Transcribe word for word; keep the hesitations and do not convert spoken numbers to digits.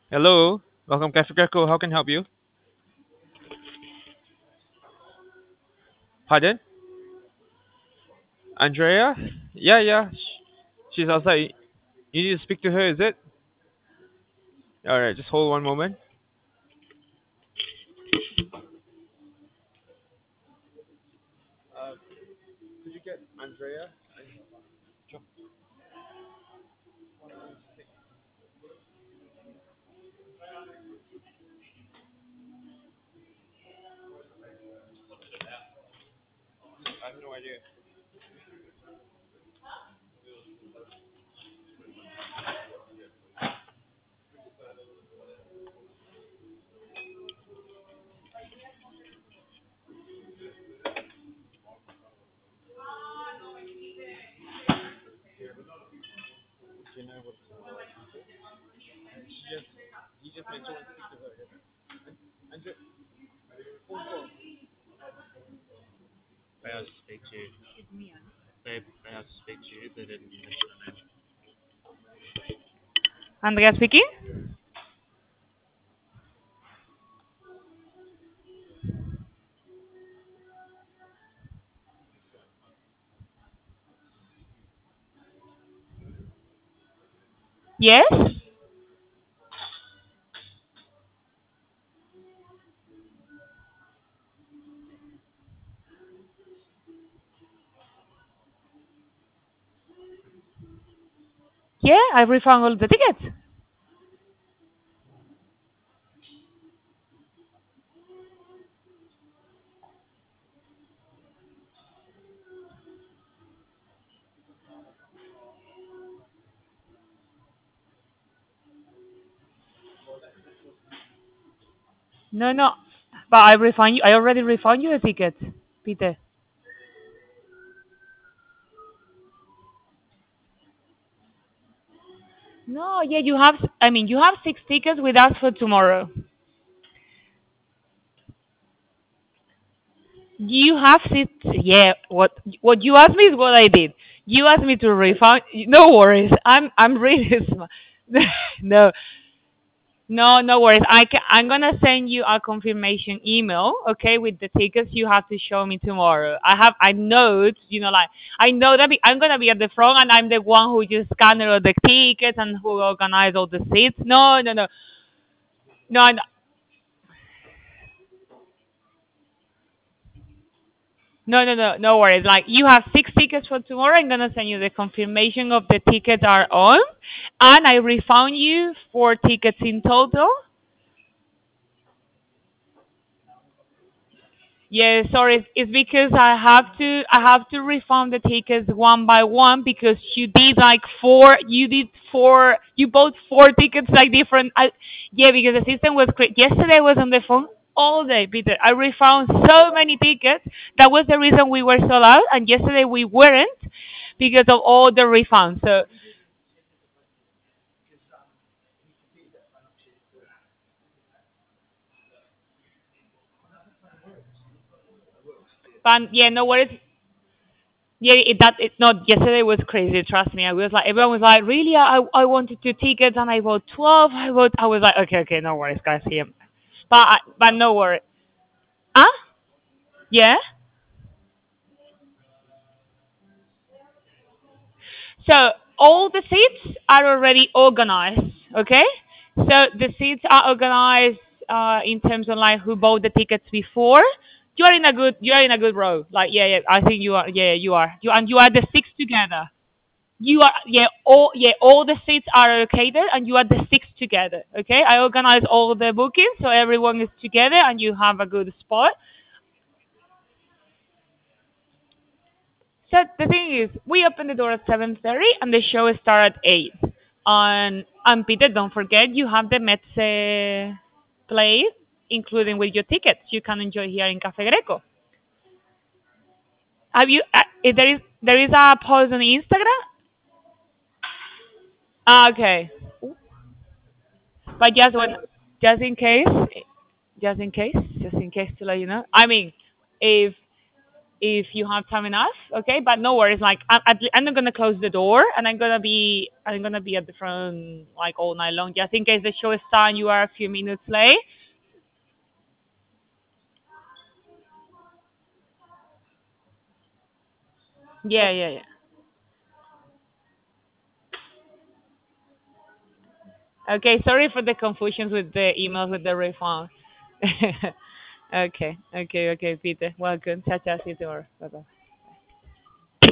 Hello, welcome Cafe Greco. How can I help you? Pardon? Andrea? Yeah, yeah. sh- She's outside. You need to speak to her, is it? Alright, just hold one moment. Uh, could you get Andrea? I have no idea. You know what? She just, he just mentioned to speak to her. Andrea, phone call. I have to speak to you. Babe, I have to speak to you. They didn't mention the name. Andrea speaking? Yes? Yeah, I refund all the tickets. No, no. But I refund you. I already refund you the tickets, Peter. No, yeah, you have. I mean, you have six tickets with us for tomorrow. You have six. Yeah. What What you asked me is what I did. You asked me to refund. No worries. I'm I'm really smart. No, no, no worries. I can, I'm gonna send you a confirmation email, okay, with the tickets you have to show me tomorrow. I have I know it, you know, like I know that be, I'm gonna be at the front and I'm the one who just scan all the tickets and who organize all the seats. No, no, no, no, no, no, no, no, no worries. Like you have six tickets for tomorrow. I'm gonna send you the confirmation of the tickets are on, and I refund you four tickets in total. Yeah, sorry, it's it's because I have to I have to refund the tickets one by one because you did like four you did four you bought four tickets like different I, yeah, because the system was great. Yesterday I was on the phone all day, Peter. I refound so many tickets. That was the reason we were sold out, and yesterday we weren't because of all the refunds. So, but yeah, no worries. Yeah, it, that it's not. Yesterday was crazy. Trust me. I was like, everyone was like, really? I I wanted two tickets and I bought twelve. I bought. I was like, okay, okay, no worries, guys. Here, but I, but no worries. Huh? Yeah. So all the seats are already organized. Okay. So the seats are organized uh, in terms of like who bought the tickets before. You are in a good. You are in a good row. Like yeah, yeah. I think you are. Yeah, you are. You and you are the six together. You are yeah all yeah all the seats are allocated and you are the six together. Okay, I organize all the bookings so everyone is together and you have a good spot. So the thing is, we open the door at seven thirty and the show starts at eight. And and Peter, don't forget you have the Metze play, including with your tickets. You can enjoy here in Cafe Greco. Have you? Uh, if there is there is a post on Instagram. Ah, okay, but just when just in case, just in case, just in case to let you know. I mean, if if you have time enough. Okay, but no worries. Like I'm, at le- I'm not gonna close the door, and I'm gonna be I'm gonna be at the front like all night long, just in case the show is starting. You are a few minutes late. Yeah, yeah, yeah. Okay, sorry for the confusions with the emails with the refund. Okay, okay, okay, Peter. Welcome. Ciao, ciao. See you tomorrow. Bye bye.